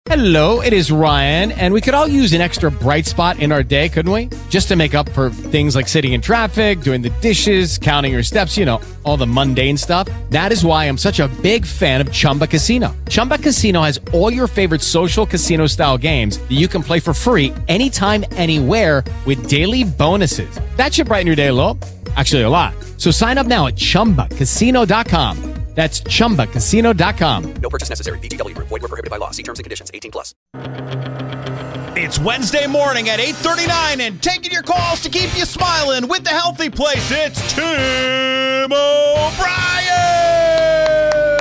Hello, it is Ryan, and we could all use an extra bright spot in our day, couldn't we? Just to make up for things like sitting in traffic, doing the dishes, counting your steps, you know, all the mundane stuff. That is why I'm such a big fan of Chumba Casino. Chumba Casino has all your favorite social casino-style games that you can play for free anytime, anywhere with daily bonuses. That should brighten your day a little. Actually, a lot. So sign up now at ChumbaCasino.com. That's ChumbaCasino.com. No purchase necessary. VGW Group. Void where prohibited by law. See terms and conditions. 18+. It's Wednesday morning at 8:39 and taking your calls to keep you smiling with the Healthy Place. It's Tim O'Brien.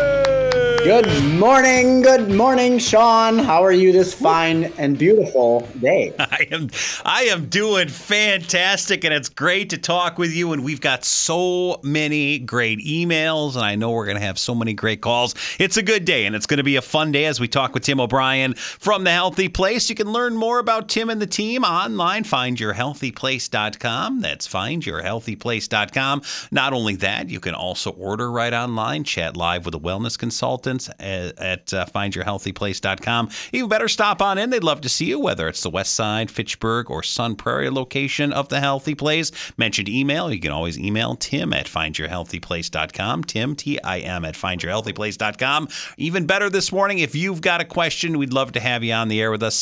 Good morning, Sean. How are you this fine and beautiful day? I am doing fantastic, and it's great to talk with you. And we've got so many great emails, and I know we're going to have so many great calls. It's a good day, and it's going to be a fun day as we talk with Tim O'Brien from The Healthy Place. You can learn more about Tim and the team online. FindYourHealthyPlace.com. That's FindYourHealthyPlace.com. Not only that, you can also order right online, chat live with a wellness consultant at FindYourHealthyPlace.com. Even better, stop on in. They'd love to see you, whether it's the West Side, Fitchburg, or Sun Prairie location of The Healthy Place. Mentioned email. You can always email Tim at FindYourHealthyPlace.com. Tim, Tim, at FindYourHealthyPlace.com. Even better this morning, if you've got a question, we'd love to have you on the air with us.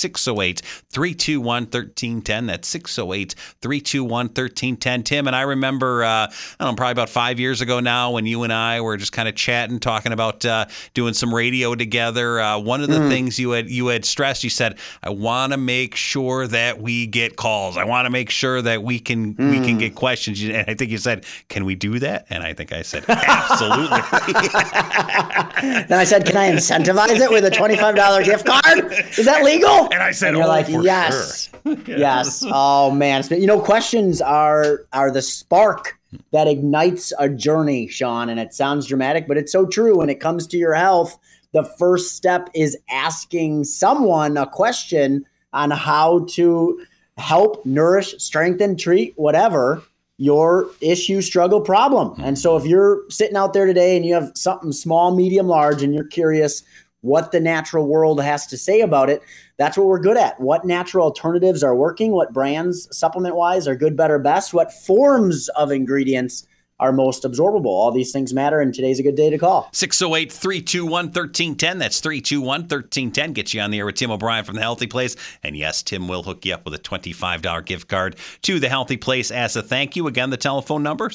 608-321-1310. That's 608-321-1310. Tim, and I remember, probably about 5 years ago now, when you and I were just kind of chatting, talking about doing some radio together. One of the things you had stressed, you said, I want to make sure that we get calls. I want to make sure that we can get questions. And I think you said, can we do that? And I think I said, absolutely. Then I said, can I incentivize it with a $25 gift card? Is that legal? And I said, and you're like, yes. Sure. Yes. Oh, man. Questions are the spark that ignites a journey, Sean, and it sounds dramatic, but it's so true. When it comes to your health, the first step is asking someone a question on how to help, nourish, strengthen, treat, whatever your issue, struggle, problem. And so if you're sitting out there today and you have something small, medium, large, and you're curious what the natural world has to say about it, that's what we're good at. What natural alternatives are working? What brands, supplement-wise, are good, better, best? What forms of ingredients are most absorbable? All these things matter, and today's a good day to call. 608-321-1310. That's 321-1310. Get you on the air with Tim O'Brien from The Healthy Place. And yes, Tim will hook you up with a $25 gift card to The Healthy Place as a thank you. Again, the telephone number,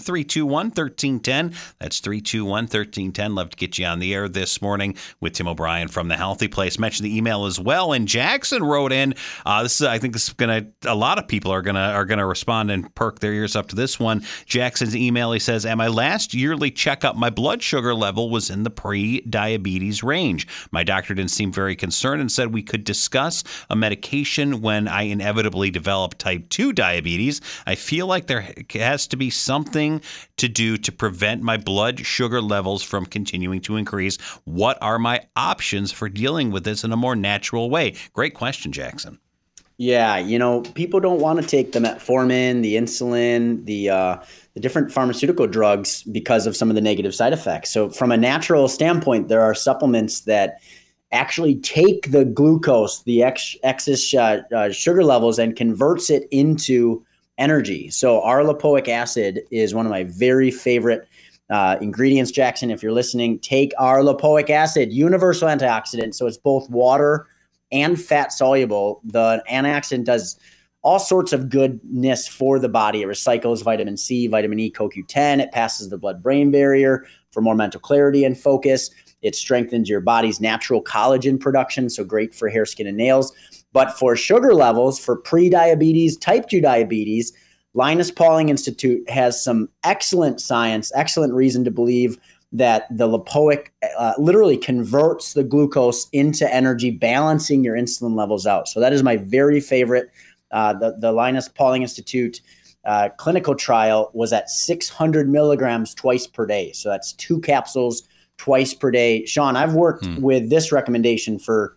321-1310. That's 321-1310. Love to get you on the air this morning with Tim O'Brien from The Healthy Place. Mention the email as well. And Jackson wrote in, I think this is going to, a lot of people are going to respond and perk their ears up to this one. Jackson's email, he says, at my last yearly checkup, my blood sugar level was in the pre-diabetes range. My doctor didn't seem very concerned and said we could discuss a medication when I inevitably develop type 2 diabetes. I feel like there has to be something to do to prevent my blood sugar levels from continuing to increase. What are my options for dealing with this in a more natural way? Great question, Jackson. Yeah, people don't want to take the metformin, the insulin, the different pharmaceutical drugs because of some of the negative side effects. So from a natural standpoint, there are supplements that actually take the glucose, the excess sugar levels, and converts it into energy. So R-lipoic acid is one of my very favorite ingredients. Jackson, if you're listening, take R-lipoic acid, universal antioxidant. So it's both water and fat soluble. The antioxidant does all sorts of goodness for the body. It recycles vitamin C, vitamin E, CoQ10. It passes the blood-brain barrier for more mental clarity and focus. It strengthens your body's natural collagen production, so great for hair, skin, and nails. But for sugar levels, for pre-diabetes, type 2 diabetes, Linus Pauling Institute has some excellent science, excellent reason to believe that the lipoic literally converts the glucose into energy, balancing your insulin levels out. So that is my very favorite. The Linus Pauling Institute clinical trial was at 600 milligrams twice per day. So that's 2 capsules twice per day. Sean, I've worked with this recommendation for,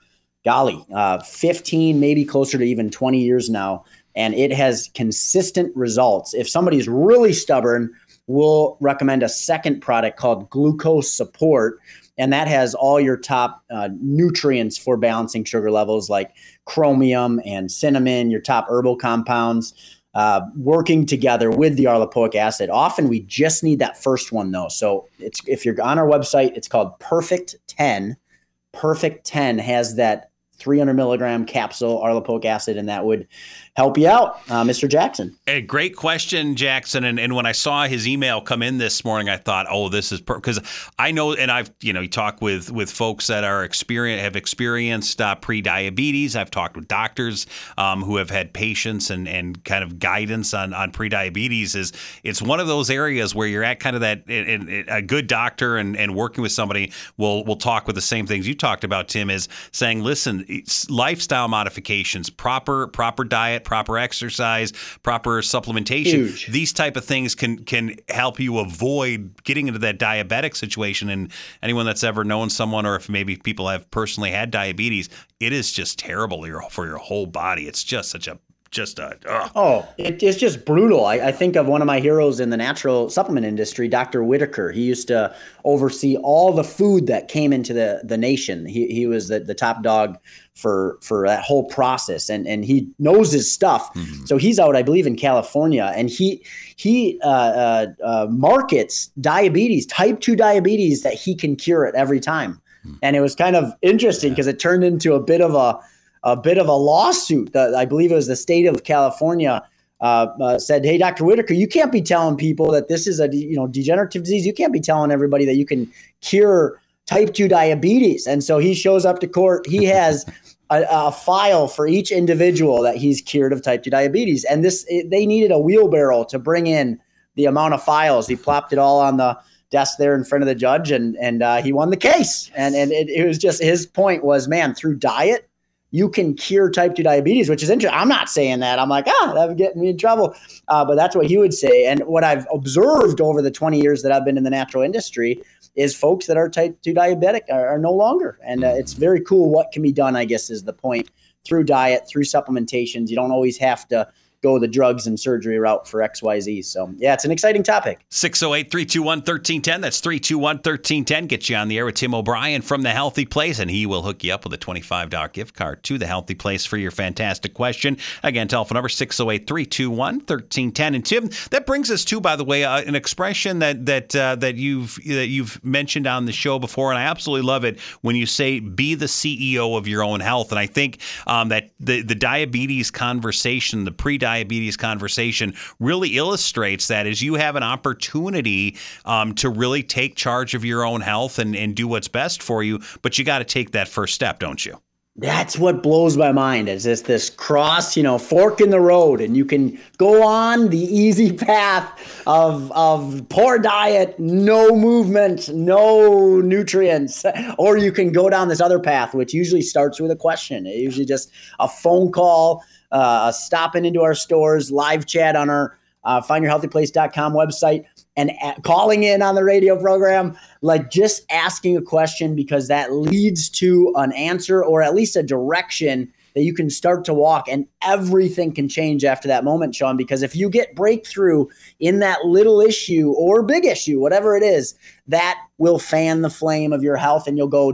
15, maybe closer to even 20 years now, and it has consistent results. If somebody's really stubborn, we'll recommend a second product called Glucose Support. And that has all your top nutrients for balancing sugar levels like chromium and cinnamon, your top herbal compounds, working together with the arlopoic acid. Often we just need that first one though. So if you're on our website, it's called Perfect 10. Perfect 10 has that 300 milligram capsule arlopoic acid, and that would help you out, Mr. Jackson. A great question, Jackson. And when I saw his email come in this morning, I thought, oh, this is because I know, and I've you talk with folks that have experienced pre-diabetes. I've talked with doctors who have had patients and kind of guidance on pre-diabetes. It's one of those areas where you're at kind of that a good doctor and working with somebody will talk with the same things you talked about, Tim, is saying, listen, it's lifestyle modifications, proper diet, proper exercise, proper supplementation. Huge. These type of things can help you avoid getting into that diabetic situation. And anyone that's ever known someone, or if maybe people have personally had diabetes, it is just terrible for your whole body. It's just such a it's just brutal. I think of one of my heroes in the natural supplement industry, Dr. Whitaker. He used to oversee all the food that came into the nation. He was the top dog for that whole process, and he knows his stuff. Mm-hmm. So he's out, I believe, in California, and he markets diabetes, type 2 diabetes, that he can cure it every time. Mm-hmm. And it was kind of interesting because it turned into a bit of a lawsuit. I believe it was the state of California said, hey, Dr. Whitaker, you can't be telling people that this is a degenerative disease. You can't be telling everybody that you can cure type 2 diabetes. And so he shows up to court. He has a file for each individual that he's cured of type 2 diabetes. And they needed a wheelbarrow to bring in the amount of files. He plopped it all on the desk there in front of the judge, and he won the case. And it was just, his point was, man, through diet, you can cure type 2 diabetes, which is interesting. I'm not saying that. I'm like, that would get me in trouble. But that's what he would say. And what I've observed over the 20 years that I've been in the natural industry is folks that are type 2 diabetic are no longer. And it's very cool what can be done, I guess, is the point, through diet, through supplementations. You don't always have to go the drugs and surgery route for XYZ. So, yeah, it's an exciting topic. 608-321-1310. That's 321-1310. Get you on the air with Tim O'Brien from The Healthy Place, and he will hook you up with a $25 gift card to The Healthy Place for your fantastic question. Again, telephone number 608-321-1310. And Tim, that brings us to, by the way, an expression that you've mentioned on the show before, and I absolutely love it when you say, be the CEO of your own health. And I think that the diabetes conversation, the pre-diabetes conversation, really illustrates that, as you have an opportunity to really take charge of your own health and do what's best for you, but you got to take that first step, don't you? That's what blows my mind, is this cross, fork in the road, and you can go on the easy path of poor diet, no movement, no nutrients, or you can go down this other path, which usually starts with a question. It usually just a phone call, stopping into our stores, live chat on our findyourhealthyplace.com website, and calling in on the radio program, like just asking a question, because that leads to an answer or at least a direction that you can start to walk, and everything can change after that moment, Sean, because if you get breakthrough in that little issue or big issue, whatever it is, that will fan the flame of your health, and you'll go,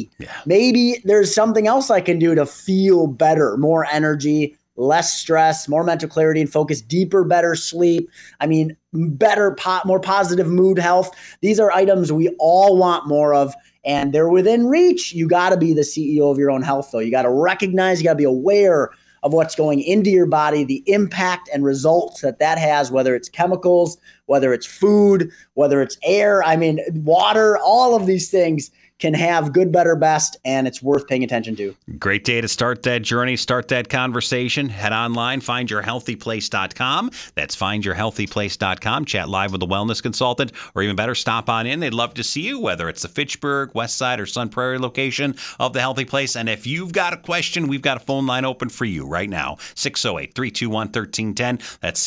maybe there's something else I can do to feel better, more energy, less stress, more mental clarity and focus, deeper, better sleep. I mean, better, more positive mood, health. These are items we all want more of, and they're within reach. You got to be the CEO of your own health, though. You got to recognize, you got to be aware of what's going into your body, the impact and results that has, whether it's chemicals, whether it's food, whether it's air, water, all of these things can have good, better, best, and it's worth paying attention to. Great day to start that journey, start that conversation. Head online, findyourhealthyplace.com. That's findyourhealthyplace.com. Chat live with a wellness consultant, or even better, stop on in. They'd love to see you, whether it's the Fitchburg, West Side, or Sun Prairie location of The Healthy Place. And if you've got a question, we've got a phone line open for you right now, 608-321-1310. That's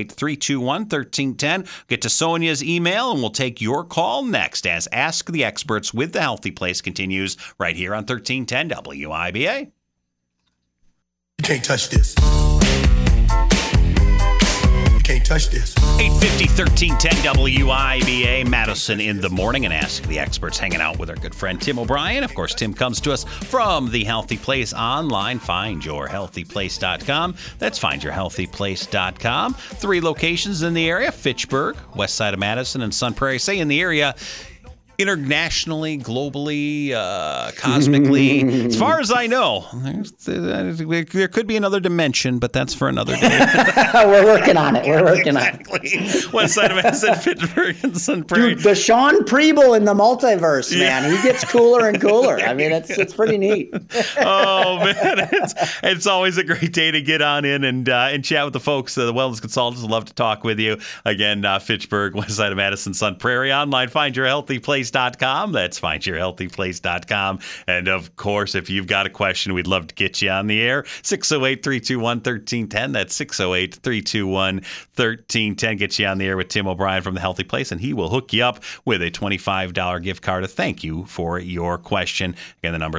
608-321-1310. Get to Sonia's email, and we'll take your call next as Ask the Experts with The Healthy Place continues right here on 1310 WIBA. You can't touch this. can't touch this. 850 1310 WIBA, Madison in the morning, and Ask the Experts, hanging out with our good friend Tim O'Brien. Of course, Tim comes to us from The Healthy Place online, findyourhealthyplace.com. That's findyourhealthyplace.com. 3 locations in the area: Fitchburg, west side of Madison, and Sun Prairie. Say in the area, internationally, globally, cosmically. As far as I know, there could be another dimension, but that's for another day. We're working on it. Exactly. West side of Madison, Pittsburgh, and Sun Prairie. Dude, the Sean Preble in the multiverse, man. He gets cooler and cooler. I mean, it's pretty neat. Oh, man. It's always a great day to get on in and chat with the folks. The wellness consultants would love to talk with you. Again, Fitchburg, west side of Madison, Sun Prairie. Online, findyourhealthyplace.com. That's findyourhealthyplace.com. And of course, if you've got a question, we'd love to get you on the air. 608-321-1310. That's 608-321-1310. Get you on the air with Tim O'Brien from The Healthy Place, and he will hook you up with a $25 gift card to thank you for your question. Again, the number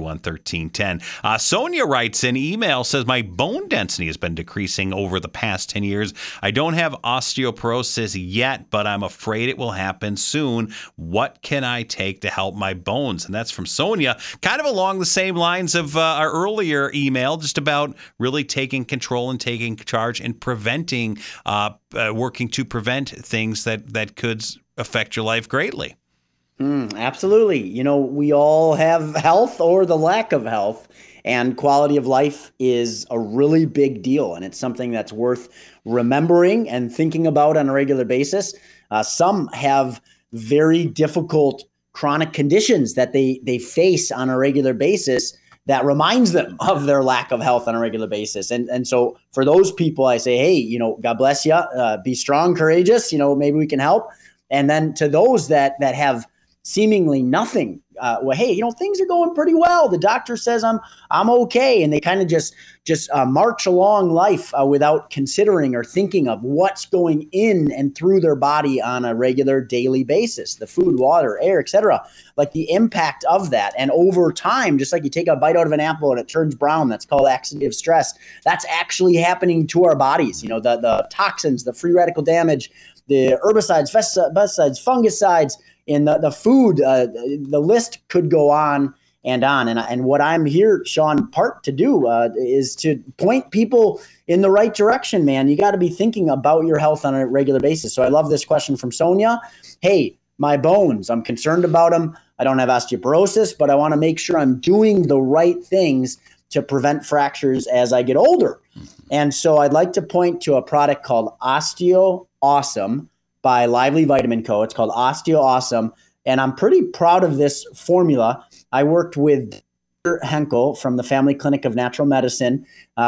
321-1310. Sonia writes in email, says, my bone density has been decreasing over the past 10 years. I don't have osteoporosis yet, but I'm afraid it will happen soon. What can I take to help my bones? And that's from Sonia, kind of along the same lines of our earlier email, just about really taking control and taking charge and preventing, working to prevent things that could affect your life greatly. Absolutely. You know, we all have health or the lack of health, and quality of life is a really big deal. And it's something that's worth remembering and thinking about on a regular basis. Some have very difficult chronic conditions that they face on a regular basis that reminds them of their lack of health on a regular basis. And so for those people, I say, hey, you know, God bless you, be strong, courageous, you know, maybe we can help. And then to those that have seemingly nothing, well, hey, you know, things are going pretty well. The doctor says I'm okay. And they kind of just march along life without considering or thinking of what's going in and through their body on a regular daily basis, the food, water, air, etc. Like the impact of that. And over time, just like you take a bite out of an apple and it turns brown, that's called oxidative stress. That's actually happening to our bodies. You know, the toxins, the free radical damage, the herbicides, pesticides, fungicides, in the food, the list could go on and on. And what I'm here, Sean, part to do is to point people in the right direction, man. You got to be thinking about your health on a regular basis. So I love this question from Sonia. Hey, my bones, I'm concerned about them. I don't have osteoporosis, but I want to make sure I'm doing the right things to prevent fractures as I get older. And so I'd like to point to a product called Osteo Awesome by Lively Vitamin Co. It's called Osteo Awesome, and I'm pretty proud of this formula. I worked with Dr. Henkel from the Family Clinic of Natural Medicine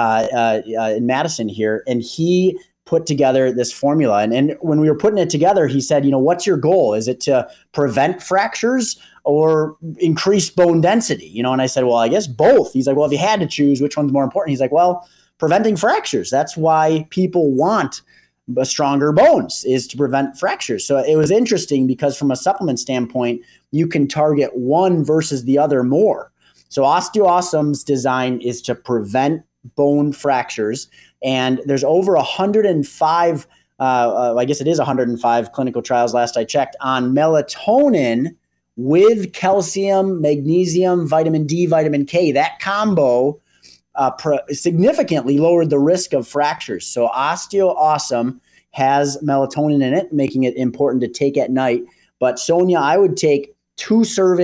in Madison here, and he put together this formula. And when we were putting it together, he said, you know, what's your goal? Is it to prevent fractures or increase bone density? You know, and I said, well, I guess both. He's like, well, if you had to choose, which one's more important? He's like, well, preventing fractures. That's why people want stronger bones, is to prevent fractures. So it was interesting because from a supplement standpoint, you can target one versus the other more. So Osteo Awesome's design is to prevent bone fractures. And there's over 105, I guess it is 105 clinical trials last I checked, on melatonin with calcium, magnesium, vitamin D, vitamin K. That combo significantly lowered the risk of fractures. So Osteo Awesome has melatonin in it, making it important to take at night. But Sonia, I would take one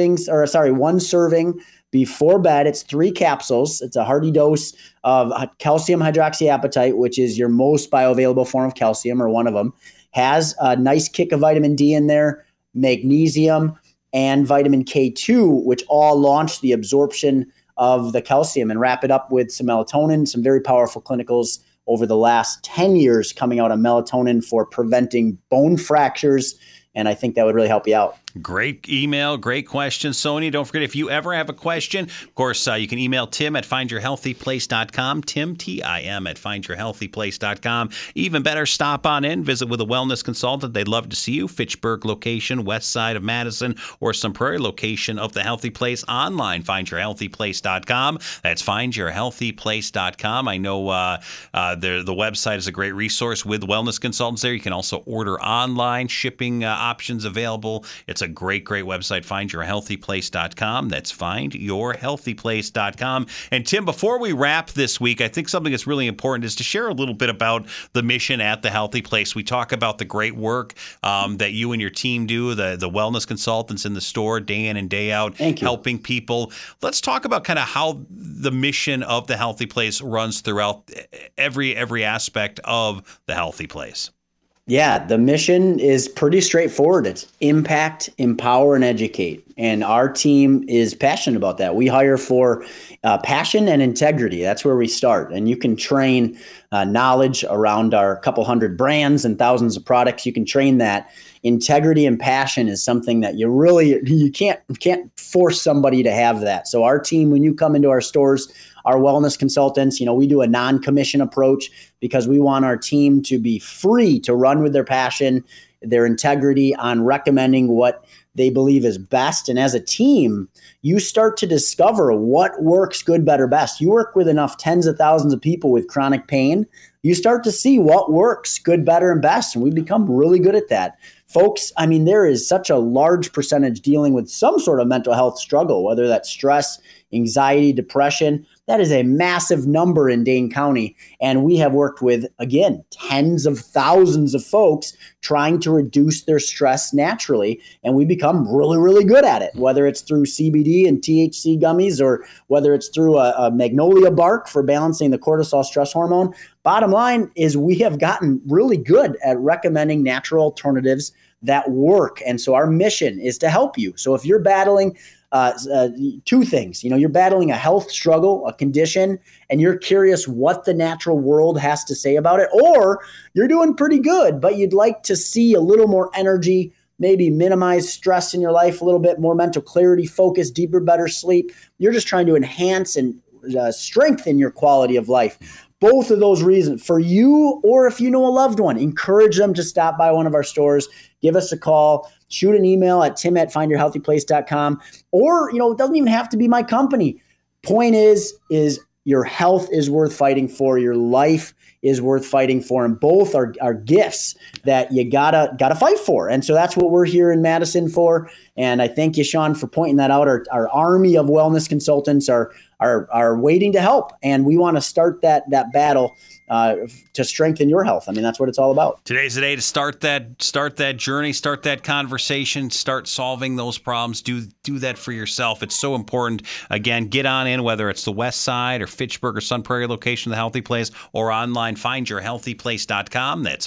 serving before bed. It's 3 capsules. It's a hearty dose of calcium hydroxyapatite, which is your most bioavailable form of calcium, or one of them. Has a nice kick of vitamin D in there, magnesium, and vitamin K2, which all launch the absorption of the calcium, and wrap it up with some melatonin, some very powerful clinicals over the last 10 years coming out of melatonin for preventing bone fractures. And I think that would really help you out. Great email, great question, Sonia. Don't forget, if you ever have a question, of course, you can email Tim at findyourhealthyplace.com. Tim, Tim at findyourhealthyplace.com. Even better, stop on in, visit with a wellness consultant. They'd love to see you. Fitchburg location, west side of Madison, or Sun Prairie location of The Healthy Place. Online, findyourhealthyplace.com. That's findyourhealthyplace.com. I know the website is a great resource with wellness consultants there. You can also order online, shipping options available. It's a great website, findyourhealthyplace.com. That's findyourhealthyplace.com. And Tim, before we wrap this week, I think something that's really important is to share a little bit about the mission at The Healthy Place. We talk about the great work that you and your team do, the wellness consultants in the store day in and day out, helping people. Let's talk about kind of how the mission of The Healthy Place runs throughout every aspect of The Healthy Place. Yeah, the mission is pretty straightforward. It's impact, empower, and educate. And our team is passionate about that. We hire for passion and integrity. That's where we start. And you can train knowledge around our couple hundred brands and thousands of products. You can train that. Integrity and passion is something that you can't force somebody to have that. So our team, when you come into our stores, our wellness consultants, we do a non-commission approach because we want our team to be free to run with their passion, their integrity on recommending what they believe is best. And as a team, you start to discover what works good, better, best. You work with enough tens of thousands of people with chronic pain. You start to see what works good, better, and best. And we become really good at that. Folks, there is such a large percentage dealing with some sort of mental health struggle, whether that's stress, anxiety, depression. That is a massive number in Dane County. And we have worked with, again, tens of thousands of folks trying to reduce their stress naturally. And we become really, really good at it, whether it's through CBD and THC gummies or whether it's through a magnolia bark for balancing the cortisol stress hormone. Bottom line is we have gotten really good at recommending natural alternatives that work. And so our mission is to help you. So if you're battling two things, you're battling a health struggle, a condition, and you're curious what the natural world has to say about it, or you're doing pretty good, but you'd like to see a little more energy, maybe minimize stress in your life a little bit, more mental clarity, focus, deeper, better sleep. You're just trying to enhance and strengthen your quality of life. Both of those reasons for you, or if you know a loved one, encourage them to stop by one of our stores, give us a call, shoot an email at tim@findyourhealthyplace.com, or, it doesn't even have to be my company. Point is your health is worth fighting for. Your life is worth fighting for. And both are gifts that you gotta fight for. And so that's what we're here in Madison for. And I thank you, Sean, for pointing that out. Our army of wellness consultants are waiting to help. And we want to start that battle to strengthen your health. That's what it's all about. Today's the day to start that journey, start that conversation, start solving those problems. Do that for yourself. It's so important. Again, get on in, whether it's the West Side or Fitchburg or Sun Prairie location of The Healthy Place, or online, findyourhealthyplace.com. That's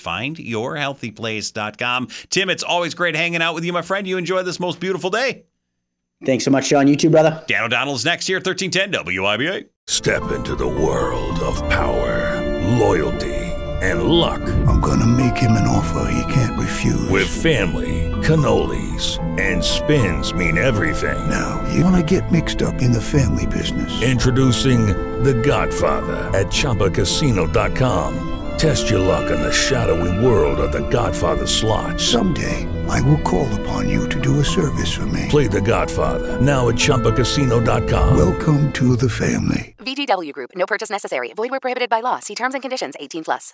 findyourhealthyplace.com. Tim, it's always great hanging out with you, my friend. You enjoy this most beautiful day. Thanks so much, Sean. You too, brother. Dan O'Donnell is next here at 1310 WIBA. Step into the world of power, loyalty, and luck. I'm going to make him an offer he can't refuse. With family, cannolis, and spins mean everything. Now, you want to get mixed up in the family business. Introducing The Godfather at ChumbaCasino.com. Test your luck in the shadowy world of The Godfather slot. Someday, I will call upon you to do a service for me. Play The Godfather now at ChumbaCasino.com. Welcome to the family. VGW Group. No purchase necessary. Void where prohibited by law. See terms and conditions. 18+.